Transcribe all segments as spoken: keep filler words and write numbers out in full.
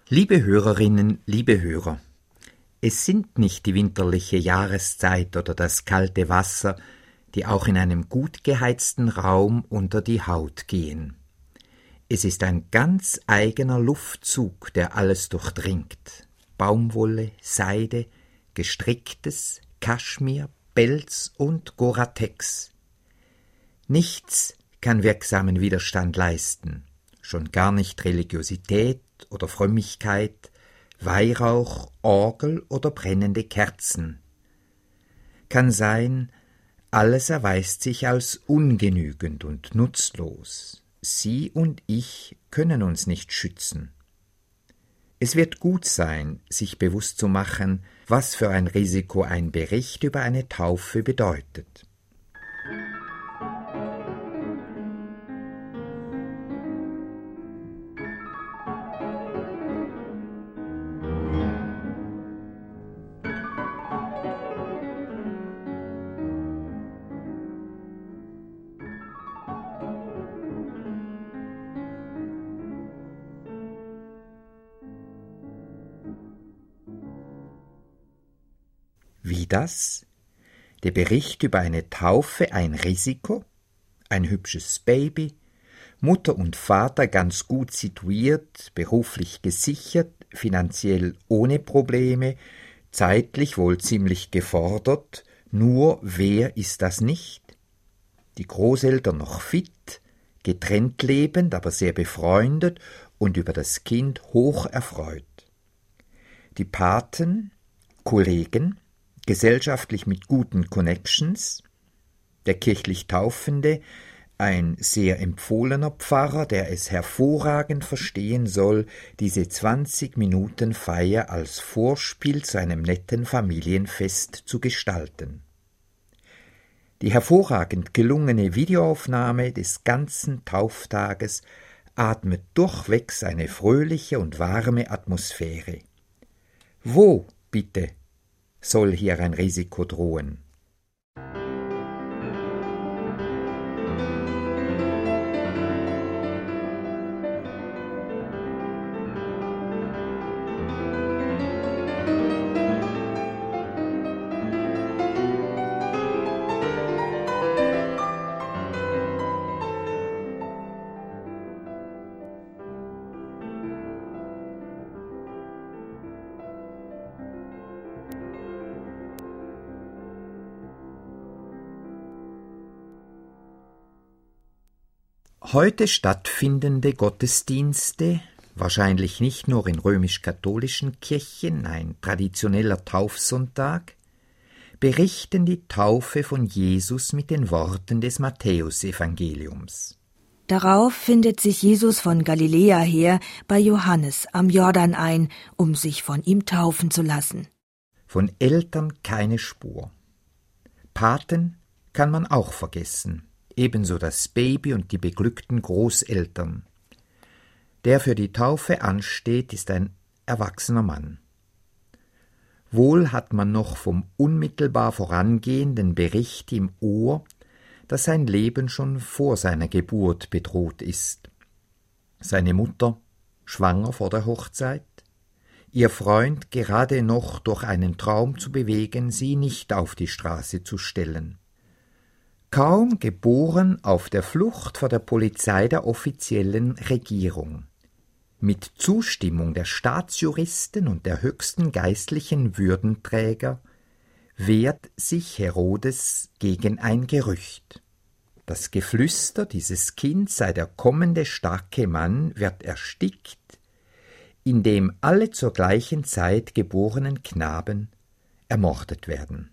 Liebe Hörerinnen, liebe Hörer, es sind nicht die winterliche Jahreszeit oder das kalte Wasser, die auch in einem gut geheizten Raum unter die Haut gehen. Es ist ein ganz eigener Luftzug, der alles durchdringt. Baumwolle, Seide, gestricktes, Kaschmir, Pelz und Gore-Tex. Nichts kann wirksamen Widerstand leisten, schon gar nicht Religiosität oder Frömmigkeit, Weihrauch, Orgel oder brennende Kerzen. Kann sein, alles erweist sich als ungenügend und nutzlos. Sie und ich können uns nicht schützen. Es wird gut sein, sich bewusst zu machen, was für ein Risiko ein Bericht über eine Taufe bedeutet. Wie das? Der Bericht über eine Taufe ein Risiko? Ein hübsches Baby? Mutter und Vater ganz gut situiert, beruflich gesichert, finanziell ohne Probleme, zeitlich wohl ziemlich gefordert, nur wer ist das nicht? Die Großeltern noch fit, getrennt lebend, aber sehr befreundet und über das Kind hoch erfreut. Die Paten, Kollegen, gesellschaftlich mit guten Connections, der kirchlich Taufende, ein sehr empfohlener Pfarrer, der es hervorragend verstehen soll, diese zwanzig Minuten Feier als Vorspiel zu einem netten Familienfest zu gestalten. Die hervorragend gelungene Videoaufnahme des ganzen Tauftages atmet durchwegs eine fröhliche und warme Atmosphäre. Wo, bitte, soll hier ein Risiko drohen? Heute stattfindende Gottesdienste, wahrscheinlich nicht nur in römisch-katholischen Kirchen, ein traditioneller Taufsonntag, berichten die Taufe von Jesus mit den Worten des Matthäusevangeliums. Darauf findet sich Jesus von Galiläa her bei Johannes am Jordan ein, um sich von ihm taufen zu lassen. Von Eltern keine Spur. Paten kann man auch vergessen. Ebenso das Baby und die beglückten Großeltern. Der für die Taufe ansteht, ist ein erwachsener Mann. Wohl hat man noch vom unmittelbar vorangehenden Bericht im Ohr, dass sein Leben schon vor seiner Geburt bedroht ist. Seine Mutter schwanger vor der Hochzeit, ihr Freund gerade noch durch einen Traum zu bewegen, sie nicht auf die Straße zu stellen. Kaum geboren auf der Flucht vor der Polizei der offiziellen Regierung. Mit Zustimmung der Staatsjuristen und der höchsten geistlichen Würdenträger wehrt sich Herodes gegen ein Gerücht. Das Geflüster, dieses Kind sei der kommende starke Mann, wird erstickt, indem alle zur gleichen Zeit geborenen Knaben ermordet werden.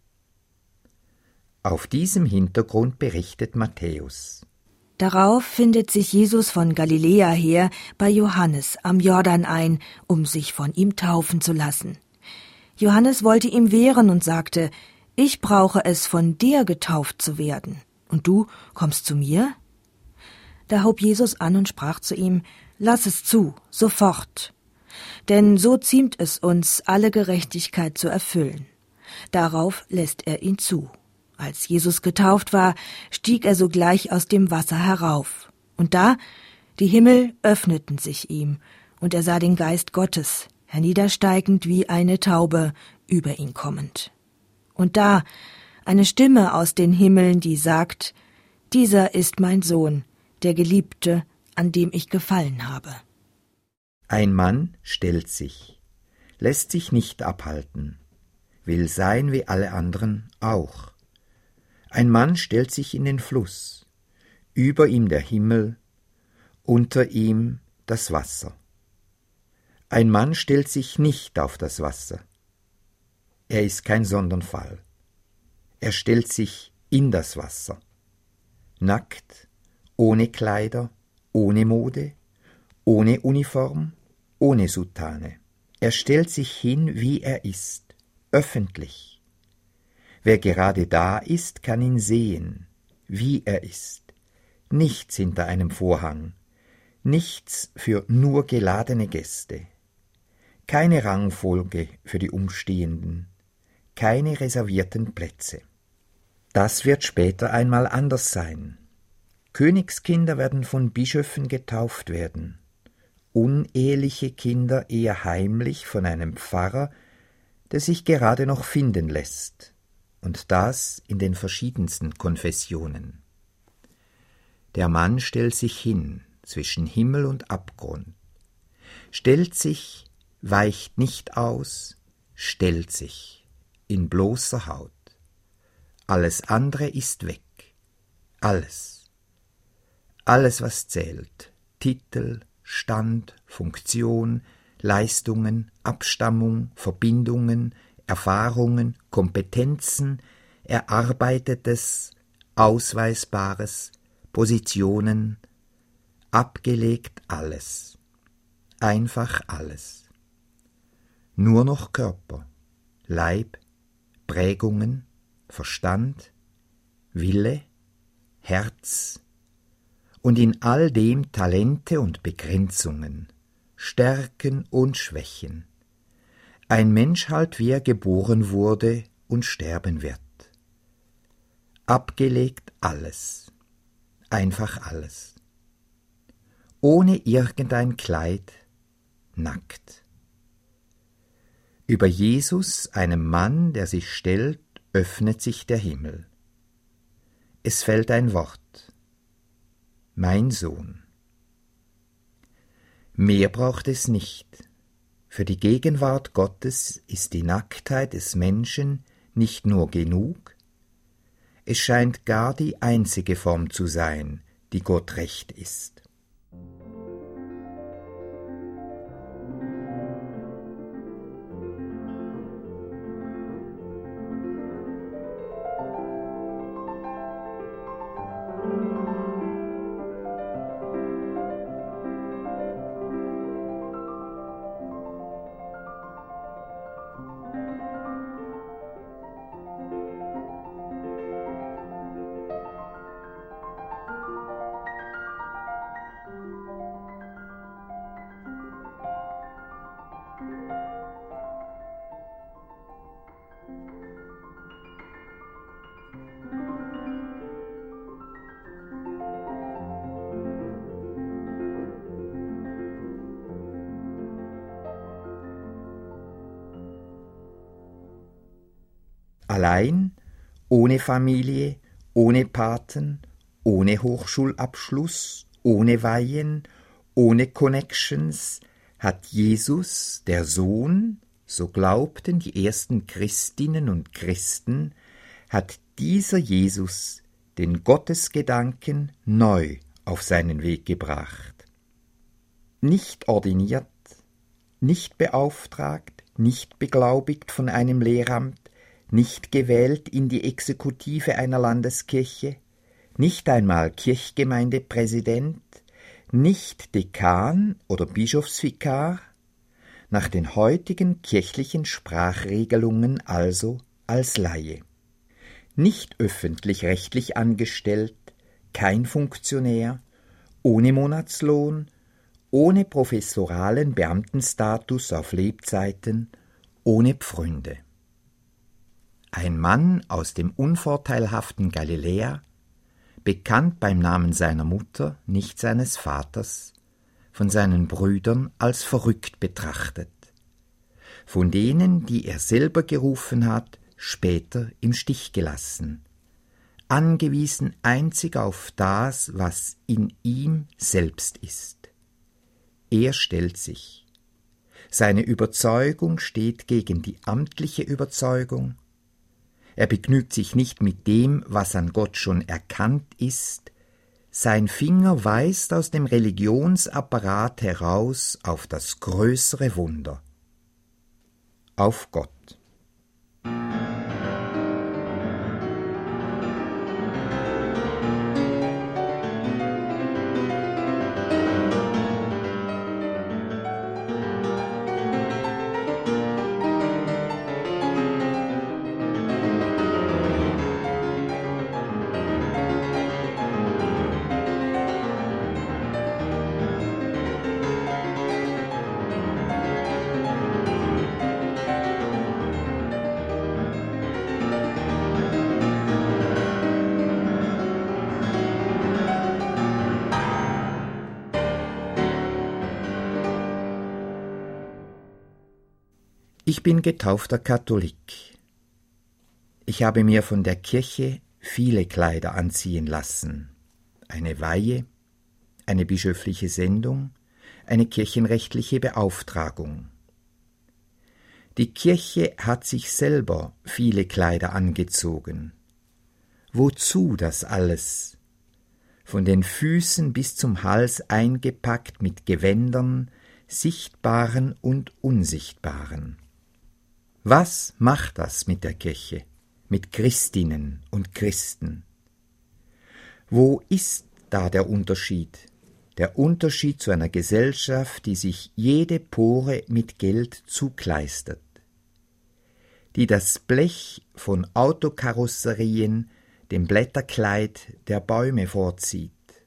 Auf diesem Hintergrund berichtet Matthäus. Darauf findet sich Jesus von Galiläa her bei Johannes am Jordan ein, um sich von ihm taufen zu lassen. Johannes wollte ihm wehren und sagte: Ich brauche es, von dir getauft zu werden. Und du kommst zu mir? Da hob Jesus an und sprach zu ihm: Lass es zu, sofort. Denn so ziemt es uns, alle Gerechtigkeit zu erfüllen. Darauf lässt er ihn zu. Als Jesus getauft war, stieg er sogleich aus dem Wasser herauf. Und da, die Himmel öffneten sich ihm, und er sah den Geist Gottes, herniedersteigend wie eine Taube, über ihn kommend. Und da eine Stimme aus den Himmeln, die sagt: Dieser ist mein Sohn, der Geliebte, an dem ich gefallen habe. Ein Mann stellt sich, lässt sich nicht abhalten, will sein wie alle anderen auch. Ein Mann stellt sich in den Fluss, über ihm der Himmel, unter ihm das Wasser. Ein Mann stellt sich nicht auf das Wasser. Er ist kein Sonderfall. Er stellt sich in das Wasser. Nackt, ohne Kleider, ohne Mode, ohne Uniform, ohne Soutane. Er stellt sich hin, wie er ist, öffentlich. Wer gerade da ist, kann ihn sehen, wie er ist. Nichts hinter einem Vorhang, nichts für nur geladene Gäste, keine Rangfolge für die Umstehenden, keine reservierten Plätze. Das wird später einmal anders sein. Königskinder werden von Bischöfen getauft werden, uneheliche Kinder eher heimlich von einem Pfarrer, der sich gerade noch finden lässt, und das in den verschiedensten Konfessionen. Der Mann stellt sich hin zwischen Himmel und Abgrund, stellt sich, weicht nicht aus, stellt sich in bloßer Haut. Alles andere ist weg, alles. Alles, was zählt, Titel, Stand, Funktion, Leistungen, Abstammung, Verbindungen, Erfahrungen, Kompetenzen, Erarbeitetes, Ausweisbares, Positionen, abgelegt alles, einfach alles. Nur noch Körper, Leib, Prägungen, Verstand, Wille, Herz und in all dem Talente und Begrenzungen, Stärken und Schwächen. Ein Mensch halt, wie er geboren wurde und sterben wird. Abgelegt alles, einfach alles. Ohne irgendein Kleid, nackt. Über Jesus, einem Mann, der sich stellt, öffnet sich der Himmel. Es fällt ein Wort: Mein Sohn. Mehr braucht es nicht. Für die Gegenwart Gottes ist die Nacktheit des Menschen nicht nur genug, es scheint gar die einzige Form zu sein, die Gott recht ist. Allein, ohne Familie, ohne Paten, ohne Hochschulabschluss, ohne Weihen, ohne Connections, hat Jesus, der Sohn, so glaubten die ersten Christinnen und Christen, hat dieser Jesus den Gottesgedanken neu auf seinen Weg gebracht. Nicht ordiniert, nicht beauftragt, nicht beglaubigt von einem Lehramt, nicht gewählt in die Exekutive einer Landeskirche, nicht einmal Kirchgemeindepräsident, nicht Dekan oder Bischofsvikar, nach den heutigen kirchlichen Sprachregelungen also als Laie. Nicht öffentlich-rechtlich angestellt, kein Funktionär, ohne Monatslohn, ohne professoralen Beamtenstatus auf Lebzeiten, ohne Pfründe. Ein Mann aus dem unvorteilhaften Galiläa, bekannt beim Namen seiner Mutter, nicht seines Vaters, von seinen Brüdern als verrückt betrachtet, von denen, die er selber gerufen hat, später im Stich gelassen, angewiesen einzig auf das, was in ihm selbst ist. Er stellt sich. Seine Überzeugung steht gegen die amtliche Überzeugung. Er begnügt sich nicht mit dem, was an Gott schon erkannt ist. Sein Finger weist aus dem Religionsapparat heraus auf das größere Wunder, auf Gott. Ich bin getaufter Katholik. Ich habe mir von der Kirche viele Kleider anziehen lassen. Eine Weihe, eine bischöfliche Sendung, eine kirchenrechtliche Beauftragung. Die Kirche hat sich selber viele Kleider angezogen. Wozu das alles? Von den Füßen bis zum Hals eingepackt mit Gewändern, sichtbaren und unsichtbaren. Was macht das mit der Kirche, mit Christinnen und Christen? Wo ist da der Unterschied? Der Unterschied zu einer Gesellschaft, die sich jede Pore mit Geld zukleistert, die das Blech von Autokarosserien dem Blätterkleid der Bäume vorzieht.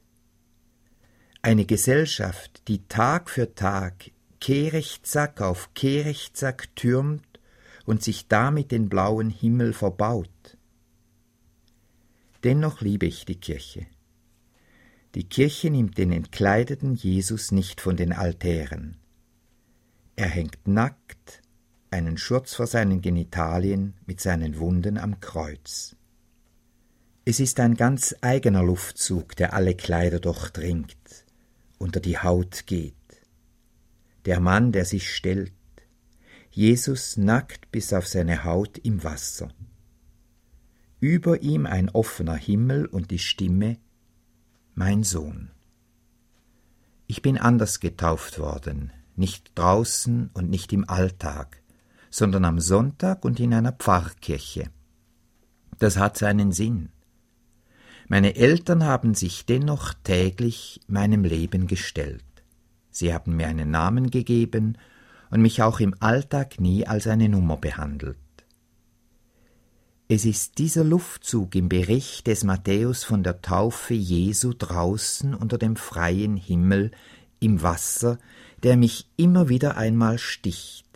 Eine Gesellschaft, die Tag für Tag Kehrechtsack auf Kehrechtsack türmt und sich damit den blauen Himmel verbaut. Dennoch liebe ich die Kirche. Die Kirche nimmt den entkleideten Jesus nicht von den Altären. Er hängt nackt, einen Schurz vor seinen Genitalien mit seinen Wunden am Kreuz. Es ist ein ganz eigener Luftzug, der alle Kleider durchdringt, unter die Haut geht. Der Mann, der sich stellt, Jesus nackt bis auf seine Haut im Wasser. Über ihm ein offener Himmel und die Stimme: Mein Sohn. Ich bin anders getauft worden, nicht draußen und nicht im Alltag, sondern am Sonntag und in einer Pfarrkirche. Das hat seinen Sinn. Meine Eltern haben sich dennoch täglich meinem Leben gestellt. Sie haben mir einen Namen gegeben und mich auch im Alltag nie als eine Nummer behandelt. Es ist dieser Luftzug im Bericht des Matthäus von der Taufe Jesu draußen unter dem freien Himmel im Wasser, der mich immer wieder einmal sticht.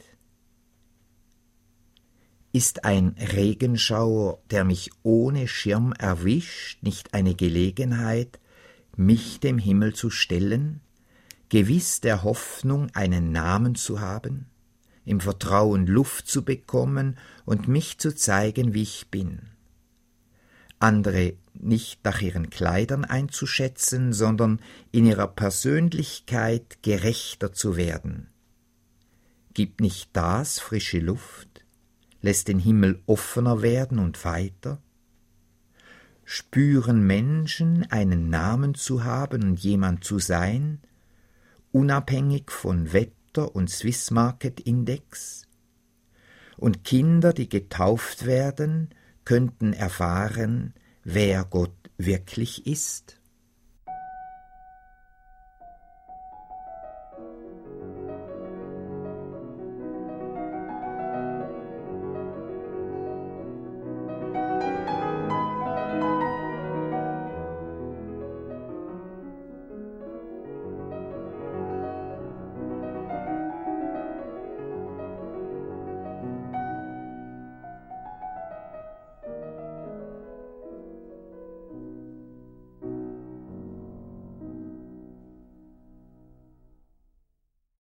Ist ein Regenschauer, der mich ohne Schirm erwischt, nicht eine Gelegenheit, mich dem Himmel zu stellen, gewiss der Hoffnung, einen Namen zu haben, im Vertrauen Luft zu bekommen und mich zu zeigen, wie ich bin. Andere nicht nach ihren Kleidern einzuschätzen, sondern in ihrer Persönlichkeit gerechter zu werden. Gibt nicht das frische Luft? Lässt den Himmel offener werden und weiter? Spüren Menschen, einen Namen zu haben und jemand zu sein, unabhängig von Wetter und Swiss Market Index? Und Kinder, die getauft werden, könnten erfahren, wer Gott wirklich ist?